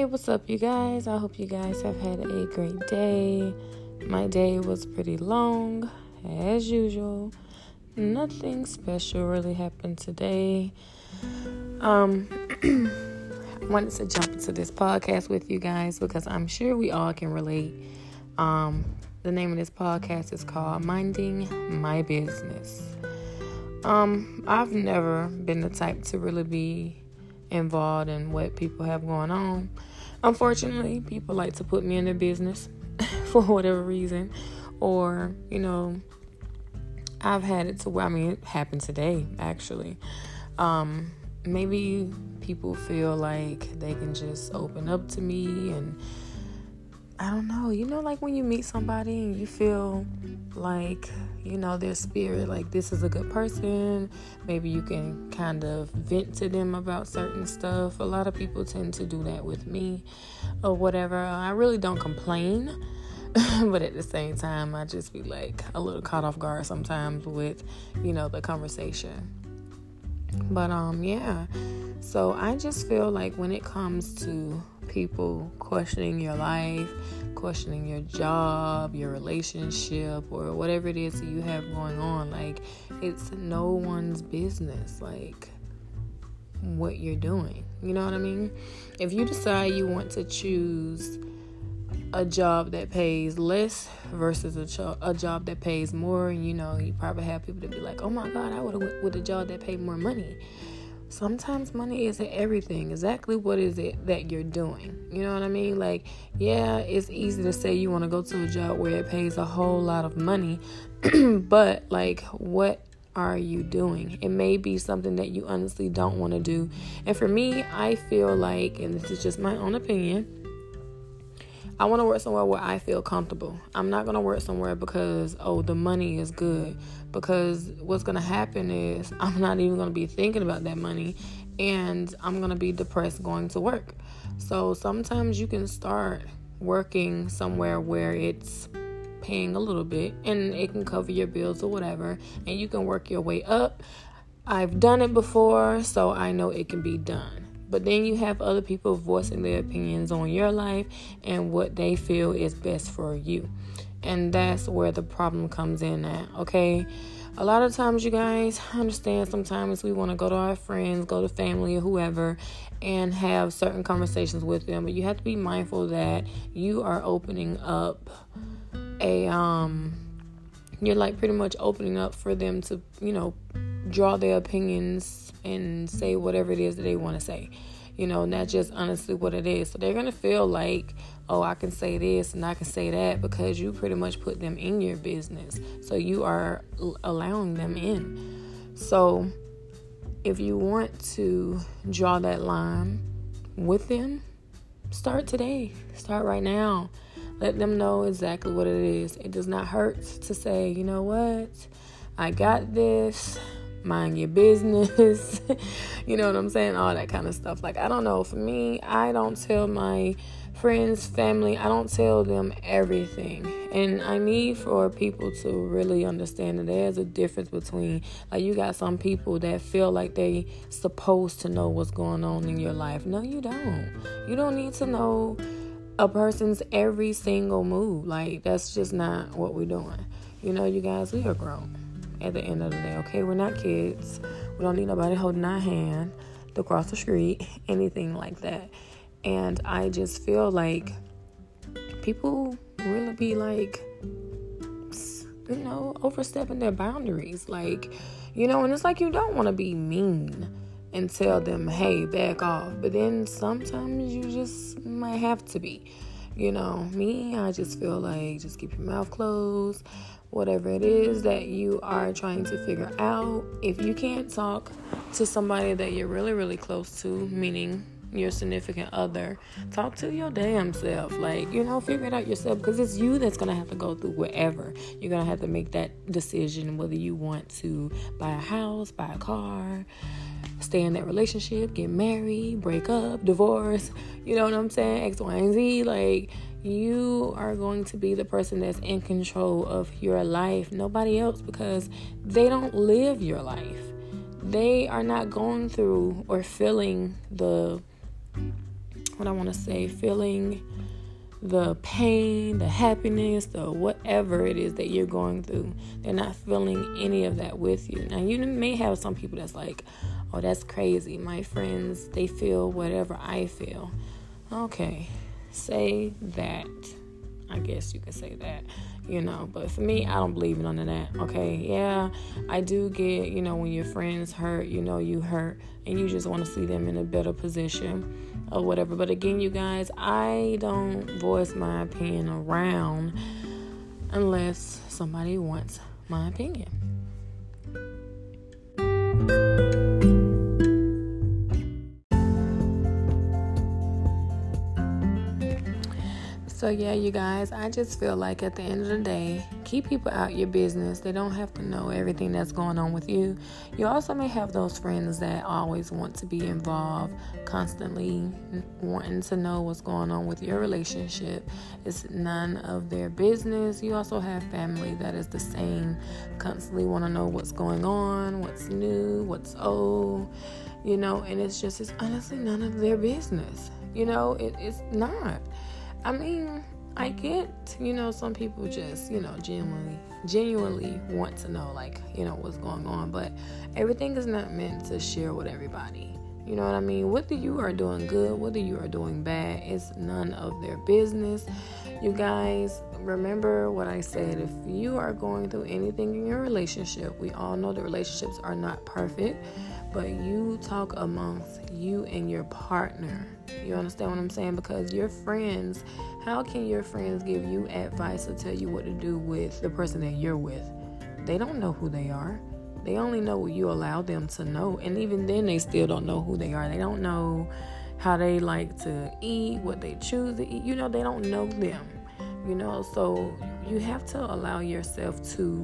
What's up, you guys? I hope you guys have had a great day. My day was pretty long, as usual. Nothing special really happened today. I wanted to jump into this podcast with you guys because I'm sure we all can relate. The name of this podcast is called Minding My Business. I've never been the type to really be involved in what people have going on. Unfortunately, people like to put me in their business for whatever reason, or I've had it to where, it happened today actually. Maybe people feel like they can just open up to me, and I don't know, like when you meet somebody and you feel like, their spirit, like this is a good person. Maybe you can kind of vent to them about certain stuff. A lot of people tend to do that with me or whatever. I really don't complain, but at the same time, I just be like a little caught off guard sometimes with, the conversation. But, so I just feel like when it comes to people questioning your life, questioning your job, your relationship, or whatever it is that you have going on, like, it's no one's business, like, what you're doing. You know what I mean? If you decide you want to choose a job that pays less versus a job that pays more, and you probably have people that be like, oh my God, I would have went with a job that paid more money. Sometimes money isn't everything. Exactly what is it that you're doing? You know what I mean? Like, yeah, it's easy to say you want to go to a job where it pays a whole lot of money, but like, what are you doing? It may be something that you honestly don't want to do. And for me, I feel like, and this is just my own opinion, I want to work somewhere where I feel comfortable. I'm not going to work somewhere because, the money is good. Because what's going to happen is I'm not even going to be thinking about that money, and I'm going to be depressed going to work. So sometimes you can start working somewhere where it's paying a little bit and it can cover your bills or whatever, and you can work your way up. I've done it before, so I know it can be done. But then you have other people voicing their opinions on your life and what they feel is best for you. And that's where the problem comes in at, okay? A lot of times, you guys, understand sometimes we want to go to our friends, go to family or whoever, and have certain conversations with them. But you have to be mindful that you are opening up you're like pretty much opening up for them to, draw their opinions and say whatever it is that they want to say. And that's just honestly what it is. So they're going to feel like, I can say this and I can say that because you pretty much put them in your business. So you are allowing them in. So if you want to draw that line with them, start today. Start right now. Let them know exactly what it is. It does not hurt to say, you know what? I got this. Mind your business. You know what I'm saying? All that kind of stuff. Like, I don't know. For me, I don't tell my friends, family, I don't tell them everything. And I need for people to really understand that there's a difference between, like, you got some people that feel like they supposed to know what's going on in your life. No, you don't. You don't need to know a person's every single move. Like, that's just not what we're doing. You guys, we are grown at the end of the day, okay? We're not kids. We don't need nobody holding our hand to cross the street, anything like that. And I just feel like people really be like, overstepping their boundaries. Like, and it's like you don't want to be mean and tell them, hey, back off. But then sometimes you just might have to be. Me, I just feel like just keep your mouth closed. Whatever it is that you are trying to figure out, if you can't talk to somebody that you're really, really close to, meaning your significant other, talk to your damn self. Like, figure it out yourself, because it's you that's going to have to go through whatever. You're going to have to make that decision whether you want to buy a house, buy a car, stay in that relationship, get married, break up, divorce, you know what I'm saying? X, Y, and Z. Like, you are going to be the person that's in control of your life, nobody else, because they don't live your life. They are not going through or feeling the what I want to say, feeling the pain, the happiness, the whatever it is that you're going through. They're not feeling any of that with you. Now, you may have some people that's like, oh, that's crazy. My friends, they feel whatever I feel. Okay, say that. I guess you could say that, but for me, I don't believe in none of that. Okay, yeah, I do get, when your friends hurt, you hurt, and you just want to see them in a better position or whatever. But again, you guys, I don't voice my opinion around unless somebody wants my opinion. So yeah, you guys, I just feel like at the end of the day, keep people out your business. They don't have to know everything that's going on with you. You also may have those friends that always want to be involved, constantly wanting to know what's going on with your relationship. It's none of their business. You also have family that is the same, constantly want to know what's going on, what's new, what's old, and it's honestly none of their business. It's not. I mean, I get, some people just, genuinely want to know, what's going on. But everything is not meant to share with everybody. You know what I mean? Whether you are doing good, whether you are doing bad, it's none of their business. You guys, remember what I said. If you are going through anything in your relationship, we all know that relationships are not perfect. But you talk amongst you and your partner. You understand what I'm saying? Because your friends, how can your friends give you advice or tell you what to do with the person that you're with? They don't know who they are. They only know what you allow them to know. And even then, they still don't know who they are. They don't know how they like to eat, what they choose to eat. They don't know them. So you have to allow yourself to,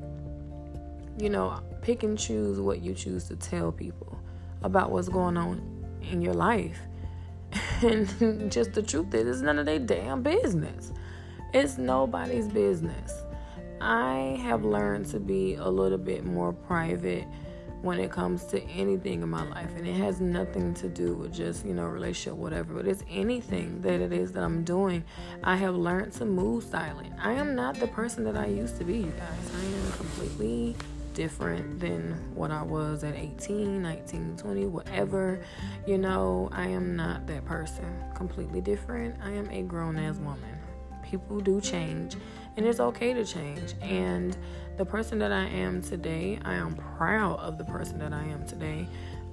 pick and choose what you choose to tell people about what's going on in your life. And just the truth is, it's none of their damn business. It's nobody's business. I have learned to be a little bit more private when it comes to anything in my life. And it has nothing to do with just, relationship, whatever. But it's anything that it is that I'm doing. I have learned to move silent. I am not the person that I used to be, you guys. I am completely different than what I was at 18, 19, 20, whatever. I am not that person. Completely different. I am a grown-ass woman. People do change, and it's okay to change. And the person that I am today, I am proud of the person that I am today.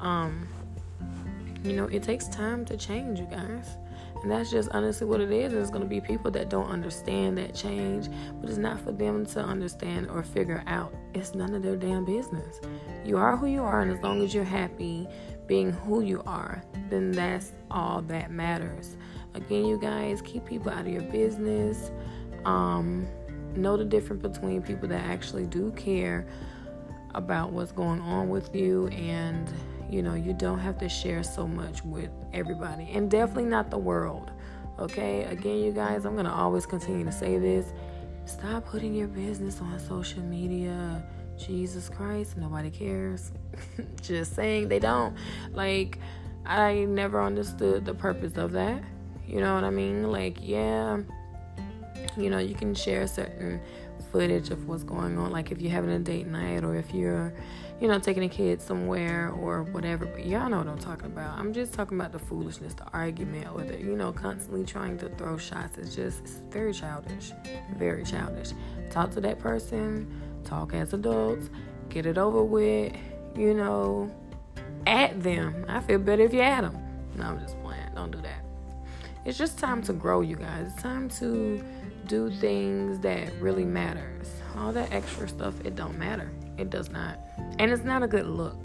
It takes time to change, you guys. And that's just honestly what it is. There's going to be people that don't understand that change, but it's not for them to understand or figure out. It's none of their damn business. You are who you are, and as long as you're happy being who you are, then that's all that matters. Again, you guys, keep people out of your business. Know the difference between people that actually do care about what's going on with you, and you don't have to share so much with everybody, and definitely not the world. Okay, again, you guys, I'm gonna always continue to say this: stop putting your business on social media. Jesus Christ, nobody cares. Just saying, they don't. I never understood the purpose of that. You know what I mean? You can share certain footage of what's going on, like if you're having a date night, or if you're taking a kid somewhere or whatever. But y'all know what I'm talking about. I'm just talking about the foolishness, the argument, or the constantly trying to throw shots. It's very childish. Very childish. Talk to that person. Talk as adults. Get it over with. At them. I feel better if you at them. No, I'm just playing. Don't do that. It's just time to grow, you guys. It's time to do things that really matters. All that extra stuff, it don't matter. It does not. And it's not a good look.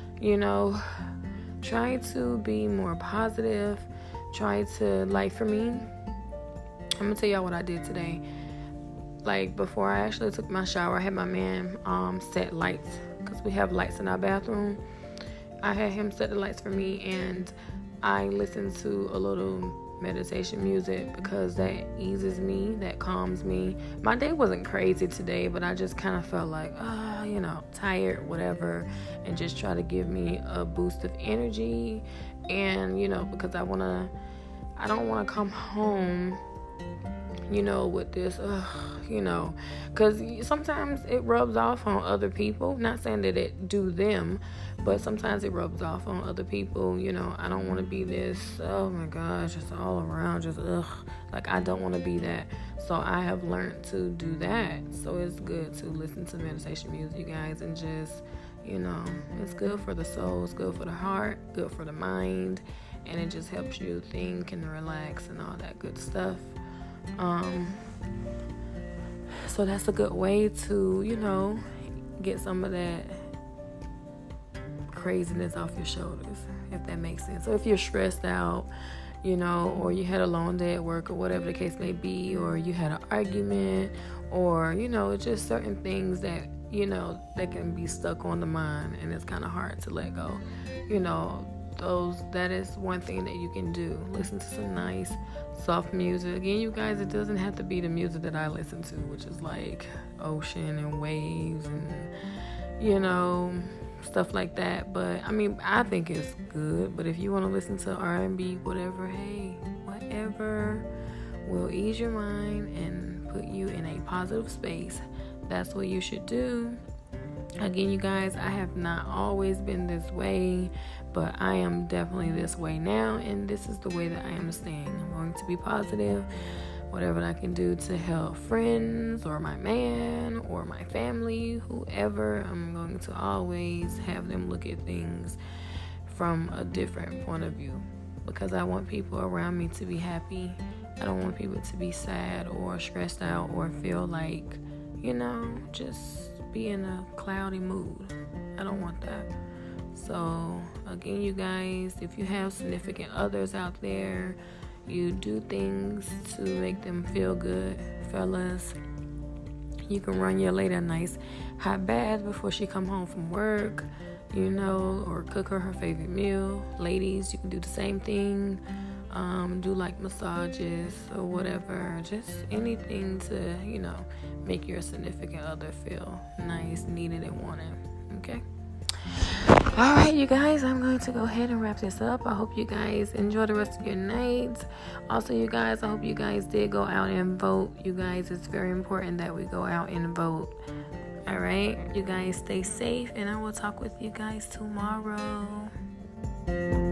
Try to be more positive. Try to, for me, I'm going to tell y'all what I did today. Before I actually took my shower, I had my man set lights, because we have lights in our bathroom. I had him set the lights for me, and I listened to a little meditation music, because that eases me, that calms me. My day wasn't crazy today, but I just kind of felt tired, whatever, and just try to give me a boost of energy. And because I want to I don't want to come home, with this, because sometimes it rubs off on other people. Not saying that it do them, but sometimes it rubs off on other people. I don't want to be this, oh my gosh, just all around, just like I don't want to be that. So I have learned to do that. So it's good to listen to meditation music, you guys, and just, it's good for the soul, it's good for the heart, good for the mind, and it just helps you think and relax and all that good stuff. So that's a good way to, get some of that craziness off your shoulders, if that makes sense. So if you're stressed out, or you had a long day at work, or whatever the case may be, or you had an argument, or, just certain things that, that can be stuck on the mind and it's kind of hard to let go, that is one thing that you can do. Listen to some nice soft music. Again, you guys, it doesn't have to be the music that I listen to, which is like ocean and waves and stuff like that. But I mean, I think it's good. But if you want to listen to R&B, whatever, hey, whatever will ease your mind and put you in a positive space, that's what you should do. Again, you guys, I have not always been this way, but I am definitely this way now, and this is the way that I am staying. I'm going to be positive. Whatever I can do to help friends or my man or my family, whoever, I'm going to always have them look at things from a different point of view, because I want people around me to be happy. I don't want people to be sad or stressed out or feel like, just be in a cloudy mood. I don't want that. So again, you guys, if you have significant others out there, you do things to make them feel good. Fellas, you can run your lady a nice hot bath before she come home from work, or cook her favorite meal. Ladies, you can do the same thing. Do like massages or whatever, just anything to, make your significant other feel nice, needed, and wanted. Okay? Alright, you guys, I'm going to go ahead and wrap this up. I hope you guys enjoy the rest of your night. Also, you guys, I hope you guys did go out and vote. You guys, it's very important that we go out and vote. Alright? You guys stay safe, and I will talk with you guys tomorrow.